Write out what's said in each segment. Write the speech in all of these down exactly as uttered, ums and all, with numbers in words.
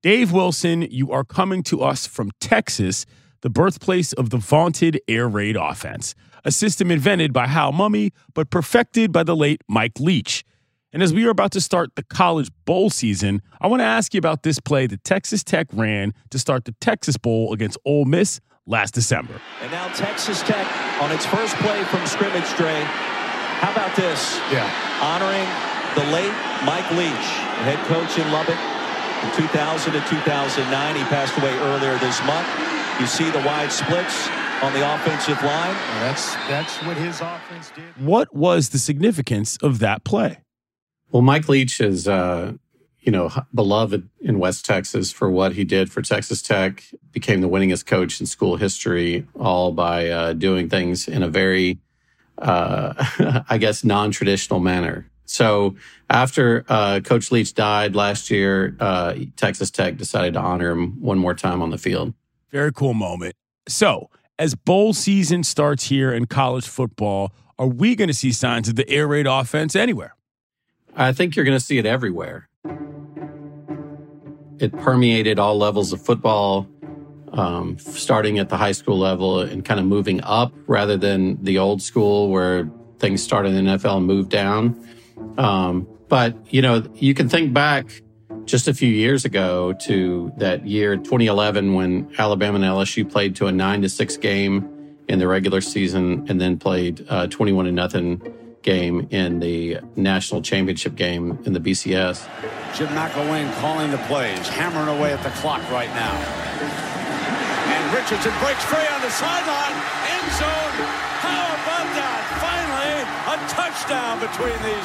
Dave Wilson, you are coming to us from Texas, the birthplace of the vaunted air raid offense, a system invented by Hal Mumme but perfected by the late Mike Leach. And as we are about to start the college bowl season, I want to ask you about this play that Texas Tech ran to start the Texas Bowl against Ole Miss last December. And now Texas Tech on its first play from scrimmage, Dre. How about this? Yeah. Honoring the late Mike Leach, head coach in Lubbock from two thousand to two thousand nine. He passed away earlier this month. You see the wide splits on the offensive line. Well, that's, that's what his offense did. What was the significance of that play? Well, Mike Leach is, uh, you know, beloved in West Texas for what he did for Texas Tech, became the winningest coach in school history, all by uh, doing things in a very, uh, I guess, non-traditional manner. So after uh, Coach Leach died last year, uh, Texas Tech decided to honor him one more time on the field. Very cool moment. So as bowl season starts here in college football, are we going to see signs of the air raid offense anywhere? I think you're going to see it everywhere. It permeated all levels of football, um, starting at the high school level and kind of moving up rather than the old school where things started in the N F L and moved down. Um, but, you know, you can think back just a few years ago to that year, twenty eleven, when Alabama and L S U played to a nine to six game in the regular season and then played uh, twenty-one to nothing game in the national championship game in the B C S. Jim McElwain calling the plays, hammering away at the clock right now. And Richardson breaks free on the sideline, end zone. How about that? Finally, a touchdown between these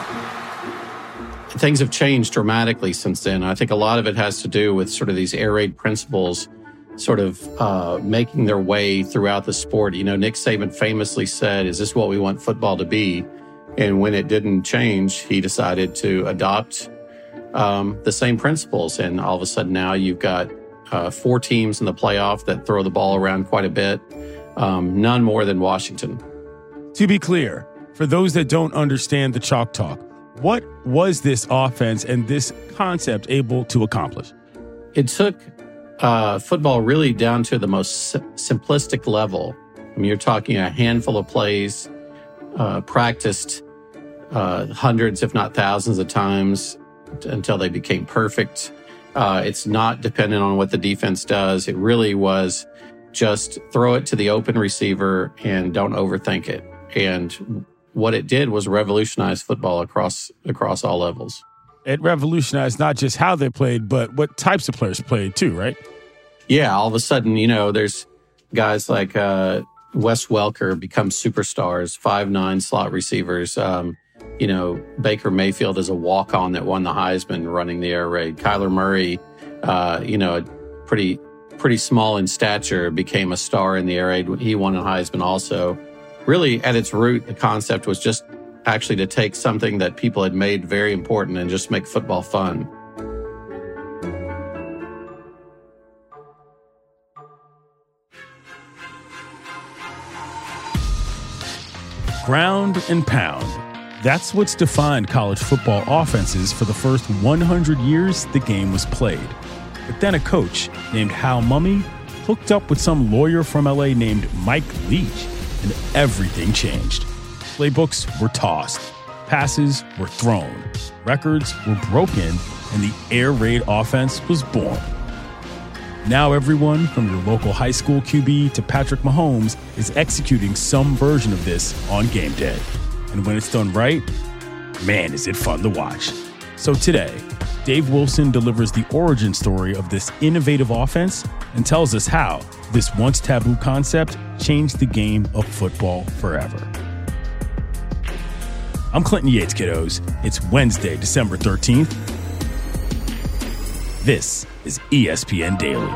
two. Things have changed dramatically since then. I think a lot of it has to do with sort of these air raid principles sort of uh, making their way throughout the sport. You know, Nick Saban famously said, is this what we want football to be? And when it didn't change, he decided to adopt um, the same principles. And all of a sudden now you've got uh, four teams in the playoff that throw the ball around quite a bit. Um, none more than Washington. To be clear, for those that don't understand the chalk talk, what was this offense and this concept able to accomplish? It took Uh, football really down to the most si- simplistic level. I mean, you're talking a handful of plays, uh, practiced uh, hundreds, if not thousands of times t- until they became perfect. Uh, it's not dependent on what the defense does. It really was just throw it to the open receiver and don't overthink it. And what it did was revolutionize football across across all levels. It revolutionized not just how they played, but what types of players played too, right? Yeah, all of a sudden, you know, there's guys like uh, Wes Welker become superstars, five nine slot receivers. Um, you know, Baker Mayfield is a walk-on that won the Heisman running the air raid. Kyler Murray, uh, you know, pretty pretty small in stature, became a star in the air raid. He won a Heisman also. Really, at its root, the concept was just actually to take something that people had made very important and just make football fun. Ground and pound. That's what's defined college football offenses for the first one hundred years the game was played. But then a coach named Hal Mumme hooked up with some lawyer from L A named Mike Leach, and everything changed. Playbooks were tossed. Passes were thrown. Records were broken, and the air raid offense was born. Now everyone from your local high school Q B to Patrick Mahomes is executing some version of this on game day. And when it's done right, man, is it fun to watch. So today, Dave Wilson delivers the origin story of this innovative offense and tells us how this once taboo concept changed the game of football forever. I'm Clinton Yates, kiddos. It's Wednesday, December thirteenth. This is E S P N Daily.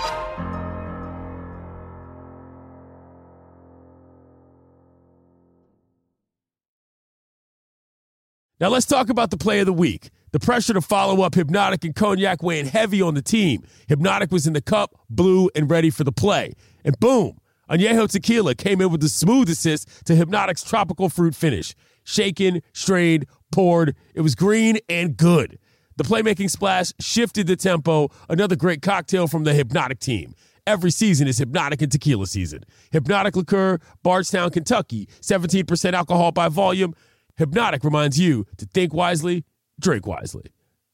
Now let's talk about the play of the week. The pressure to follow up Hypnotic and Cognac weighing heavy on the team. Hypnotic was in the cup, blue, and ready for the play. And boom, Añejo Tequila came in with the smooth assist to Hypnotic's tropical fruit finish. Shaken, strained, poured. It was green and good. The playmaking splash shifted the tempo. Another great cocktail from the Hypnotic team. Every season is Hypnotic and Tequila season. Hypnotic Liqueur, Bardstown, Kentucky, seventeen percent alcohol by volume. Hypnotic reminds you to think wisely, drink wisely.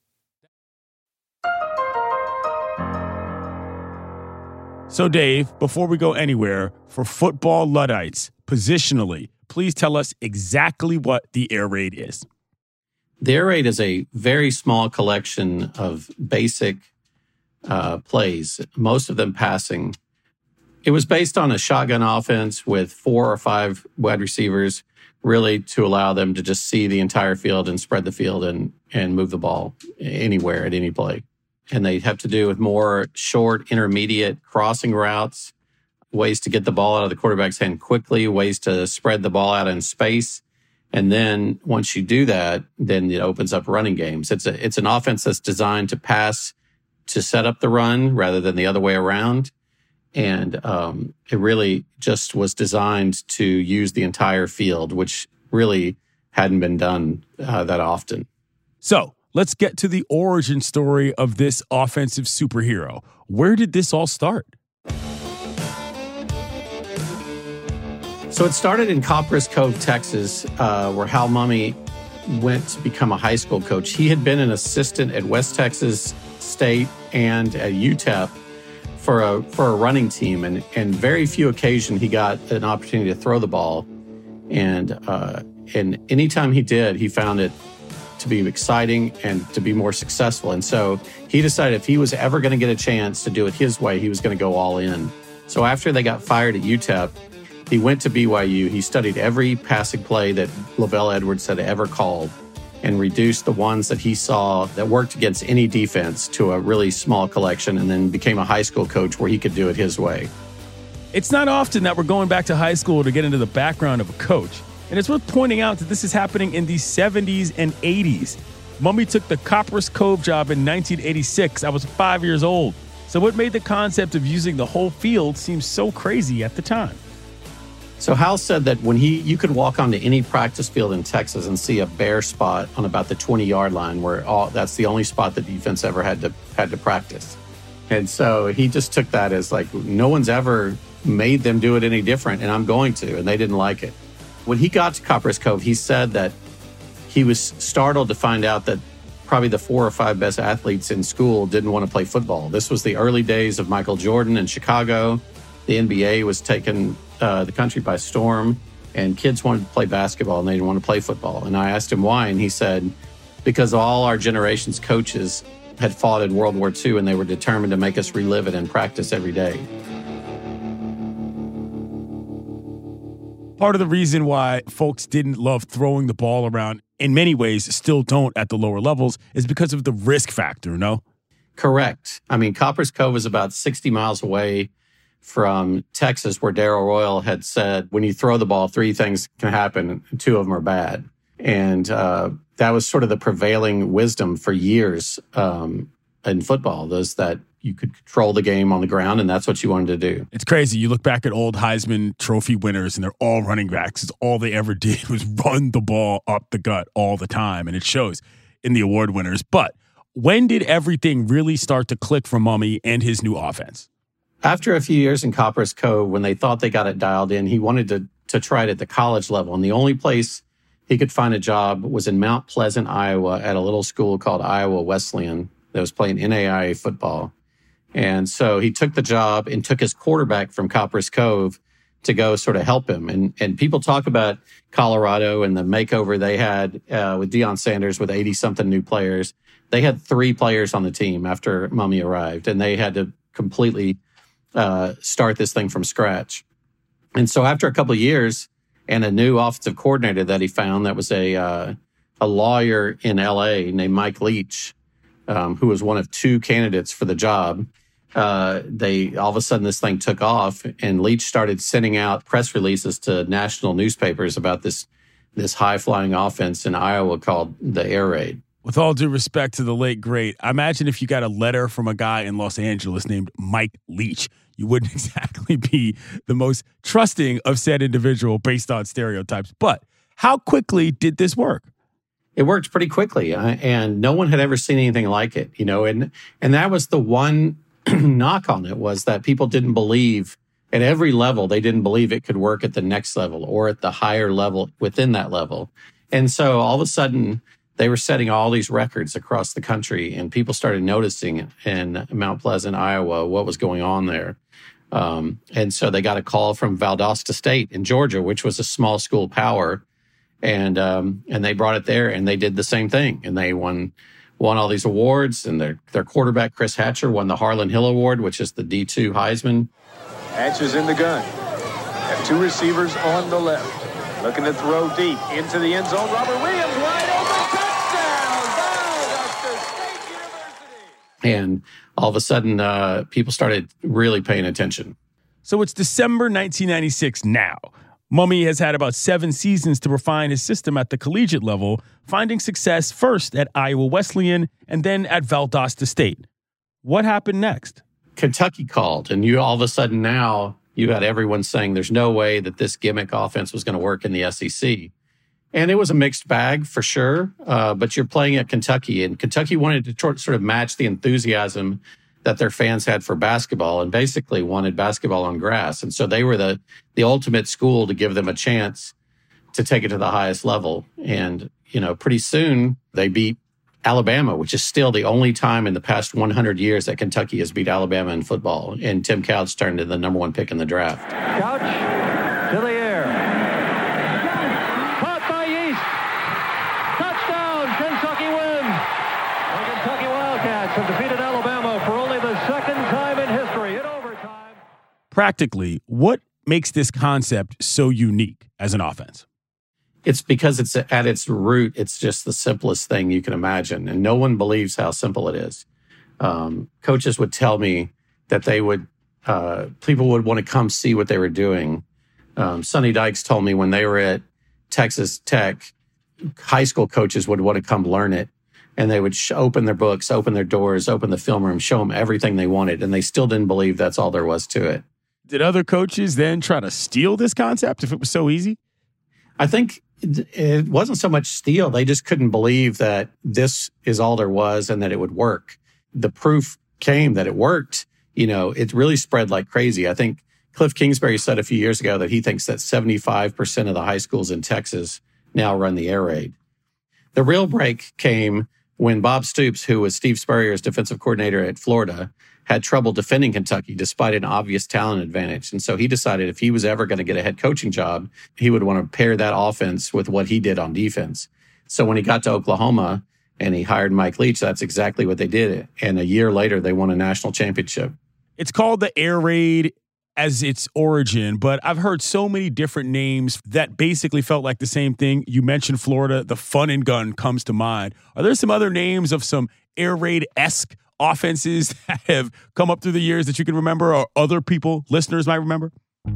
So, Dave, before we go anywhere, for football Luddites, positionally, please tell us exactly what the air raid is. The air raid is a very small collection of basic uh, plays, most of them passing. It was based on a shotgun offense with four or five wide receivers, really to allow them to just see the entire field and spread the field and, and move the ball anywhere at any play. And they have to do with more short, intermediate crossing routes, ways to get the ball out of the quarterback's hand quickly, ways to spread the ball out in space. And then once you do that, then it opens up running games. It's a, it's an offense that's designed to pass to set up the run rather than the other way around. And um, it really just was designed to use the entire field, which really hadn't been done uh, that often. So let's get to the origin story of this offensive superhero. Where did this all start? So it started in Copperas Cove, Texas, uh, where Hal Mumme went to become a high school coach. He had been an assistant at West Texas State and at U T E P for a for a running team, and and very few occasions he got an opportunity to throw the ball, and uh, and anytime he did, he found it to be exciting and to be more successful. And so he decided if he was ever going to get a chance to do it his way, he was going to go all in. So after they got fired at U T E P, he went to B Y U. He studied every passing play that Lavelle Edwards had ever called and reduced the ones that he saw that worked against any defense to a really small collection, and then became a high school coach where he could do it his way. It's not often that we're going back to high school to get into the background of a coach. And it's worth pointing out that this is happening in the seventies and eighties. Mumme took the Copperas Cove job in nineteen eighty-six. I was five years old. So what made the concept of using the whole field seem so crazy at the time? So Hal said that when he, you could walk onto any practice field in Texas and see a bare spot on about the twenty-yard line, where all, that's the only spot the defense ever had to had to practice. And so he just took that as like, no one's ever made them do it any different, and I'm going to, and they didn't like it. When he got to Copperas Cove, he said that he was startled to find out that probably the four or five best athletes in school didn't want to play football. This was the early days of Michael Jordan in Chicago. The N B A was taking uh, the country by storm, and kids wanted to play basketball and they didn't want to play football. And I asked him why, and he said, because all our generation's coaches had fought in World War Two and they were determined to make us relive it in practice every day. Part of the reason why folks didn't love throwing the ball around, in many ways still don't at the lower levels, is because of the risk factor, no? Correct. I mean, Copperas Cove is about sixty miles away from Texas, where Darrell Royal had said, when you throw the ball, three things can happen, and two of them are bad. And uh, that was sort of the prevailing wisdom for years um, in football, those that you could control the game on the ground, and that's what you wanted to do. It's crazy. You look back at old Heisman Trophy winners, and they're all running backs. It's all they ever did was run the ball up the gut all the time, and it shows in the award winners. But when did everything really start to click for Mumme and his new offense? After a few years in Copperas Cove, when they thought they got it dialed in, he wanted to to try it at the college level. And the only place he could find a job was in Mount Pleasant, Iowa, at a little school called Iowa Wesleyan that was playing N A I A football. And so he took the job and took his quarterback from Copperas Cove to go sort of help him. And and people talk about Colorado and the makeover they had uh, with Deion Sanders with eighty-something new players. They had three players on the team after Mumme arrived, and they had to completely uh, start this thing from scratch. And so after a couple of years and a new offensive coordinator that he found that was a uh, a lawyer in L A named Mike Leach, um, who was one of two candidates for the job, Uh, they all of a sudden this thing took off, and Leach started sending out press releases to national newspapers about this this high flying offense in Iowa called the Air Raid. With all due respect to the late great, I imagine if you got a letter from a guy in Los Angeles named Mike Leach, you wouldn't exactly be the most trusting of said individual based on stereotypes. But how quickly did this work? it worked pretty quickly, uh, and no one had ever seen anything like it, you know. And and that was the one knock on it, was that people didn't believe at every level. They didn't believe it could work at the next level or at the higher level within that level. And so all of a sudden, they were setting all these records across the country, and people started noticing in Mount Pleasant, Iowa, what was going on there. Um, and so they got a call from Valdosta State in Georgia, which was a small school power. And um, and they brought it there, and they did the same thing. And they won won all these awards. And their, their quarterback, Chris Hatcher, won the Harlan Hill Award, which is the D two Heisman. Hatcher's in the gun. Have two receivers on the left. Looking to throw deep into the end zone. Robert Williams wide open. Touchdown! Valdosta State University. And all of a sudden, uh, people started really paying attention. So it's December nineteen ninety-six now. Mummy has had about seven seasons to refine his system at the collegiate level, finding success first at Iowa Wesleyan and then at Valdosta State. What happened next? Kentucky called, and you all of a sudden now you had everyone saying there's no way that this gimmick offense was going to work in the S E C. And it was a mixed bag for sure, uh, but you're playing at Kentucky, and Kentucky wanted to tr- sort of match the enthusiasm that their fans had for basketball, and basically wanted basketball on grass. And so they were the the ultimate school to give them a chance to take it to the highest level. And, you know, pretty soon they beat Alabama, which is still the only time in the past one hundred years that Kentucky has beat Alabama in football. And Tim Couch turned into the number one pick in the draft. Couch to the air. Caught by Yeast. Touchdown, Kentucky wins. The Kentucky Wildcats have defeated Alabama for only the second time in history in overtime. Practically, what makes this concept so unique as an offense? It's because it's at its root, it's just the simplest thing you can imagine. And no one believes how simple it is. Um, coaches would tell me that they would, uh, people would want to come see what they were doing. Um, Sonny Dykes told me when they were at Texas Tech, high school coaches would want to come learn it. And they would sh- open their books, open their doors, open the film room, show them everything they wanted. And they still didn't believe that's all there was to it. Did other coaches then try to steal this concept if it was so easy? I think it wasn't so much steal. They just couldn't believe that this is all there was and that it would work. The proof came that it worked. You know, it really spread like crazy. I think Cliff Kingsbury said a few years ago that he thinks that seventy-five percent of the high schools in Texas now run the air raid. The real break came when Bob Stoops, who was Steve Spurrier's defensive coordinator at Florida, had trouble defending Kentucky despite an obvious talent advantage. And so he decided if he was ever going to get a head coaching job, he would want to pair that offense with what he did on defense. So when he got to Oklahoma and he hired Mike Leach, that's exactly what they did. And a year later, they won a national championship. It's called the air raid as its origin, but I've heard so many different names that basically felt like the same thing. You mentioned Florida, the Fun and Gun comes to mind. Are there some other names of some air raid-esque offenses that have come up through the years that you can remember, or other people, listeners might remember?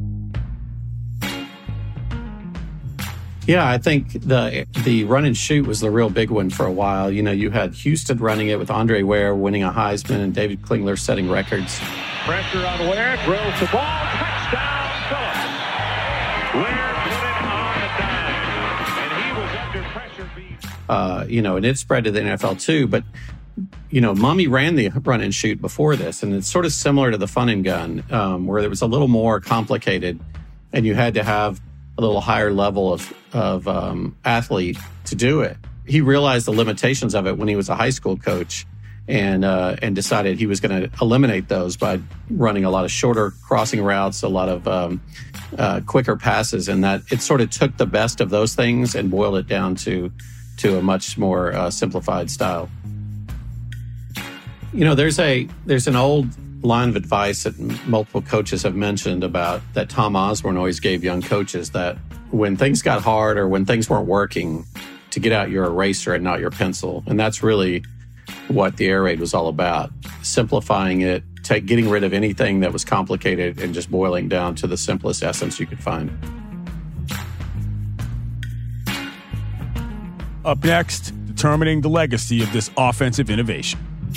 Yeah, I think the the run and shoot was the real big one for a while. You know, you had Houston running it with Andre Ware winning a Heisman and David Klingler setting records. Pressure on Ware, drills the ball, touchdown Phillips. Ware put it on the dime, and he was under pressure. Uh, you know, and it spread to the N F L too, but you know, Mummy ran the run and shoot before this, and it's sort of similar to the Fun and Gun, um, where it was a little more complicated, and you had to have a little higher level of of um, athlete to do it. He realized the limitations of it when he was a high school coach, and uh, and decided he was going to eliminate those by running a lot of shorter crossing routes, a lot of um, uh, quicker passes, and that it sort of took the best of those things and boiled it down to to a much more uh, simplified style. You know, there's a there's an old line of advice that multiple coaches have mentioned about that Tom Osborne always gave young coaches, that when things got hard or when things weren't working, to get out your eraser and not your pencil. And that's really what the air raid was all about. Simplifying it, take, getting rid of anything that was complicated and just boiling down to the simplest essence you could find. Up next, determining the legacy of this offensive innovation.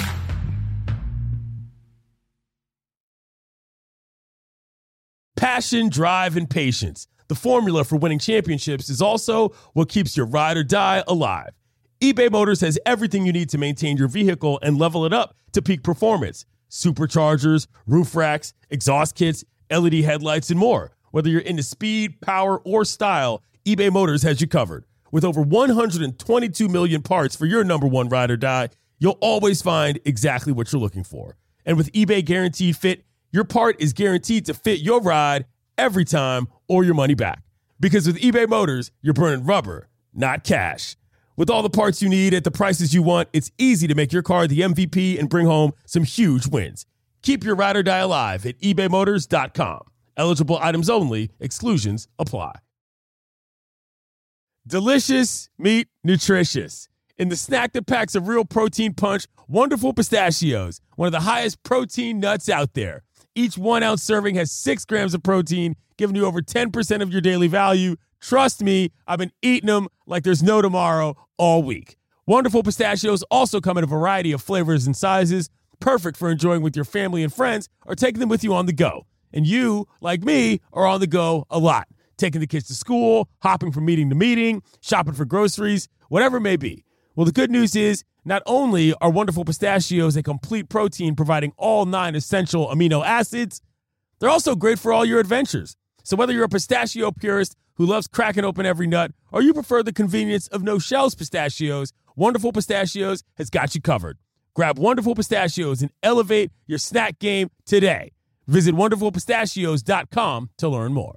Passion, drive, and patience. The formula for winning championships is also what keeps your ride or die alive. eBay Motors has everything you need to maintain your vehicle and level it up to peak performance. Superchargers, roof racks, exhaust kits, L E D headlights, and more. Whether you're into speed, power, or style, eBay Motors has you covered. With over one hundred twenty-two million parts for your number one ride or die, you'll always find exactly what you're looking for. And with eBay Guaranteed Fit, your part is guaranteed to fit your ride every time or your money back. Because with eBay Motors, you're burning rubber, not cash. With all the parts you need at the prices you want, it's easy to make your car the M V P and bring home some huge wins. Keep your ride or die alive at ebay motors dot com. Eligible items only. Exclusions apply. Delicious meat, nutritious. In the snack that packs a real protein punch, Wonderful Pistachios, one of the highest protein nuts out there. Each one-ounce serving has six grams of protein, giving you over ten percent of your daily value. Trust me, I've been eating them like there's no tomorrow all week. Wonderful Pistachios also come in a variety of flavors and sizes, perfect for enjoying with your family and friends or taking them with you on the go. And you, like me, are on the go a lot, taking the kids to school, hopping from meeting to meeting, shopping for groceries, whatever it may be. Well, the good news is not only are Wonderful Pistachios a complete protein providing all nine essential amino acids, they're also great for all your adventures. So whether you're a pistachio purist who loves cracking open every nut, or you prefer the convenience of no-shells pistachios, Wonderful Pistachios has got you covered. Grab Wonderful Pistachios and elevate your snack game today. Visit wonderful pistachios dot com to learn more.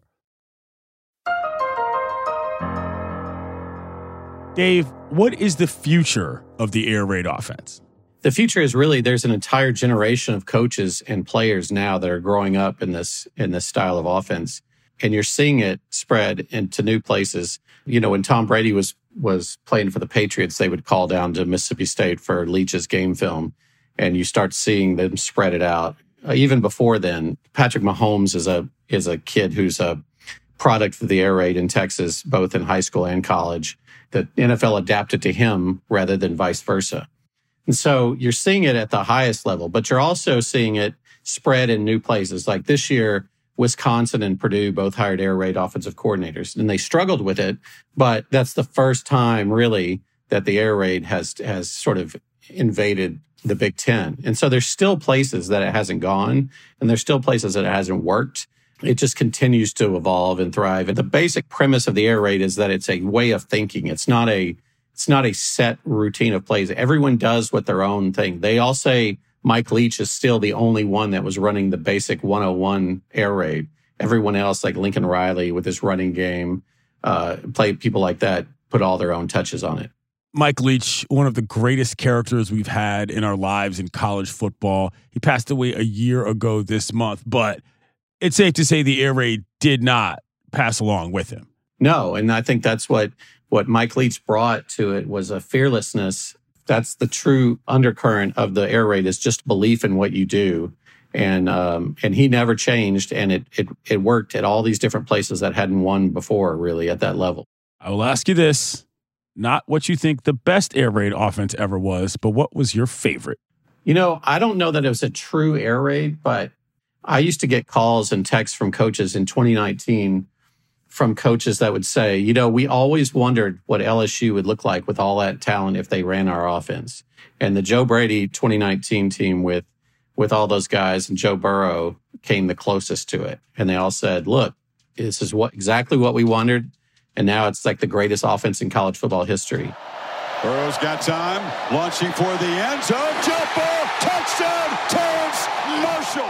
Dave, what is the future of the air raid offense? The future is really, there's an entire generation of coaches and players now that are growing up in this in this style of offense. And you're seeing it spread into new places. You know, when Tom Brady was was playing for the Patriots, they would call down to Mississippi State for Leach's game film, and you start seeing them spread it out. Uh, even before then, Patrick Mahomes is a is a kid who's a product of the air raid in Texas, both in high school and college. The N F L adapted to him rather than vice versa. And so you're seeing it at the highest level, but you're also seeing it spread in new places. Like this year, Wisconsin and Purdue both hired air raid offensive coordinators, and they struggled with it. But that's the first time really that the air raid has has sort of invaded the Big Ten. And so there's still places that it hasn't gone, and there's still places that it hasn't worked. It just continues to evolve and thrive. And the basic premise of the air raid is that it's a way of thinking. It's not a it's not a set routine of plays. Everyone does what their own thing. They all say Mike Leach is still the only one that was running the basic one oh one air raid. Everyone else, like Lincoln Riley with his running game, uh, play people like that, put all their own touches on it. Mike Leach, one of the greatest characters we've had in our lives in college football. He passed away a year ago this month, but it's safe to say the air raid did not pass along with him. No, and I think that's what, what Mike Leach brought to it was a fearlessness. That's the true undercurrent of the air raid, is just belief in what you do. And um, and he never changed, and it, it it worked at all these different places that hadn't won before, really, at that level. I will ask you this, not what you think the best air raid offense ever was, but what was your favorite? You know, I don't know that it was a true air raid, but I used to get calls and texts from coaches in twenty nineteen from coaches that would say, you know, we always wondered what L S U would look like with all that talent if they ran our offense. And the Joe Brady twenty nineteen team with with all those guys and Joe Burrow came the closest to it. And they all said, look, this is what exactly what we wondered. And now it's like the greatest offense in college football history. Burrow's got time, launching for the end zone. Jump ball, touchdown, Terrence Marshall.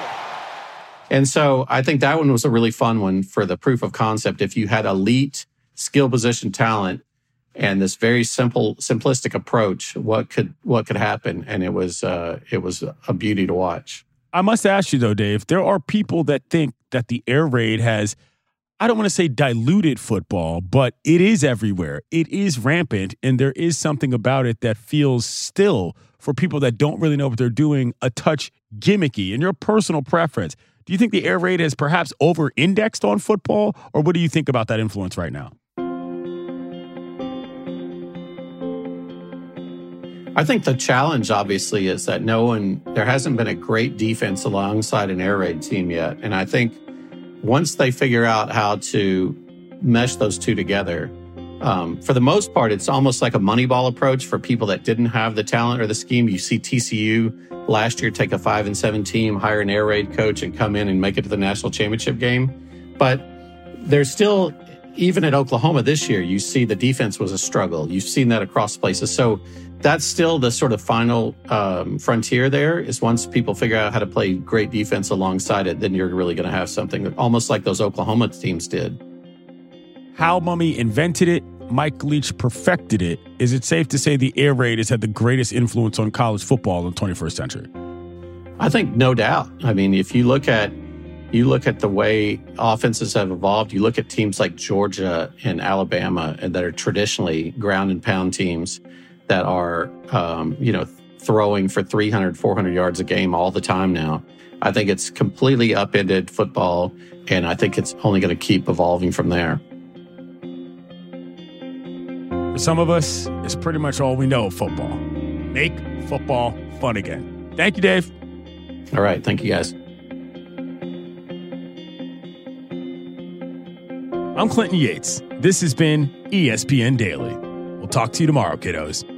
And so I think that one was a really fun one for the proof of concept. If you had elite skill position talent and this very simple, simplistic approach, what could what could happen? And it was uh, it was a beauty to watch. I must ask you though, Dave, there are people that think that the air raid has, I don't want to say diluted football, but it is everywhere. It is rampant, and there is something about it that feels still, for people that don't really know what they're doing, a touch gimmicky. In your personal preference, do you think the air raid has perhaps over-indexed on football, or what do you think about that influence right now? I think the challenge, obviously, is that no one, there hasn't been a great defense alongside an air raid team yet. And I think once they figure out how to mesh those two together, um, for the most part, it's almost like a Moneyball approach for people that didn't have the talent or the scheme. You see T C U last year take a five and seven team, hire an air raid coach, and come in and make it to the national championship game. But there's still, even at Oklahoma this year, you see the defense was a struggle. You've seen that across places. So that's still the sort of final um, frontier there, is once people figure out how to play great defense alongside it, then you're really going to have something almost like those Oklahoma teams did. Hal Mumme invented it. Mike Leach perfected it. Is it safe to say the air raid has had the greatest influence on college football in the twenty-first century? I think no doubt. I mean, if you look at you look at the way offenses have evolved, you look at teams like Georgia and Alabama, and that are traditionally ground and pound teams that are, um, you know, throwing for three hundred, four hundred yards a game all the time now. I think it's completely upended football, and I think it's only going to keep evolving from there. For some of us, it's pretty much all we know of football. Make football fun again. Thank you, Dave. All right. Thank you, guys. I'm Clinton Yates. This has been E S P N Daily. We'll talk to you tomorrow, kiddos.